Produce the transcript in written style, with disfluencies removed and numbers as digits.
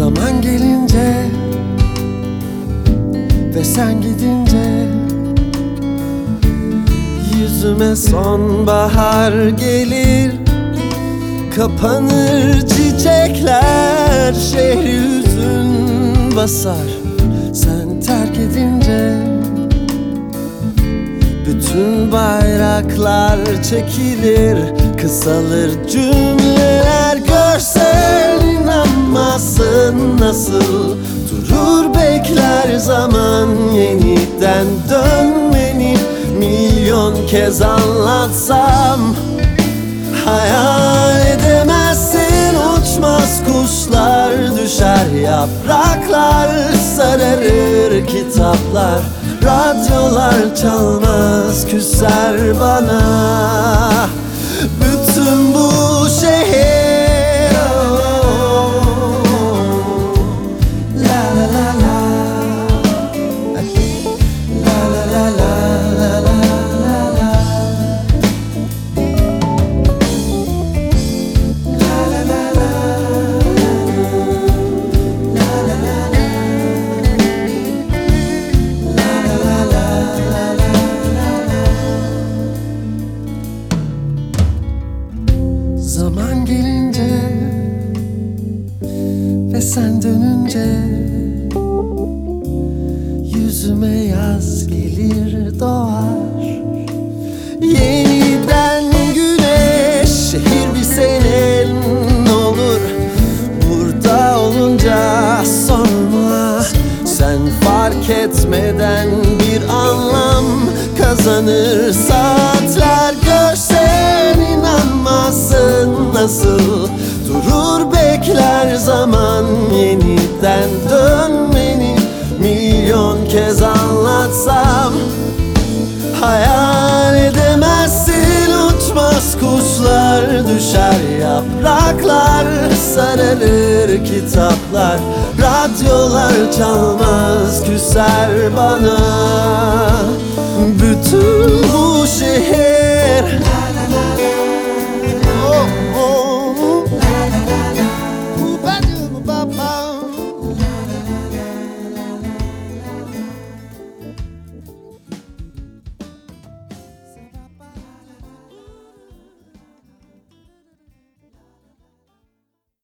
Zaman gelince ve sen gidince yüzüme sonbahar gelir. Kapanır çiçekler, şehri hüzün basar sen terk edince. Bütün bayraklar çekilir, kısalır cümleler. Görsen inanmazsın nasıl durur bekler zaman. Yeniden dönmeni milyon kez anlatsam hayal edemezsin. Uçmaz kuşlar, düşer yapraklar, sararır kitaplar, radyolar çalmaz küser bana. Bütün bu şehir la la la la la la la la la. Zaman gelince ve sen dönünce yüzüme yaz gelir doğar. Yeniden güneş, şehir bir senin olur. Burada olunca sorma, sen fark etmeden bir anlam kazanır saatler. Görsen inanmazsın nasıl durur bekler zaman. Yeniden dönmeni milyon kez anlatsam hayal edemezsin. Uçmaz kuşlar, düşer yapraklar, sararır kitaplar, radyolar çalmaz küser bana. Bütün bu şehir